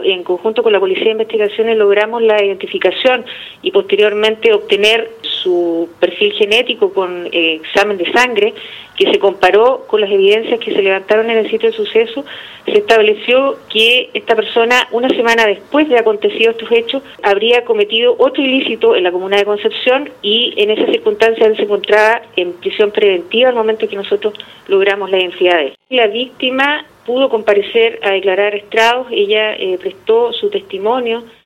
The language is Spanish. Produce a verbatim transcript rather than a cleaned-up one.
En conjunto con la Policía de Investigaciones logramos la identificación y posteriormente obtener su perfil genético con eh, examen de sangre que se comparó con las evidencias que se levantaron en el sitio del suceso. Se estableció que esta persona, una semana después de acontecido estos hechos, habría cometido otro ilícito en la comuna de Concepción y en esa circunstancia él se encontraba en prisión preventiva al momento que nosotros logramos la identidad de él. La víctima pudo comparecer a declarar estrados, ella eh, prestó su testimonio.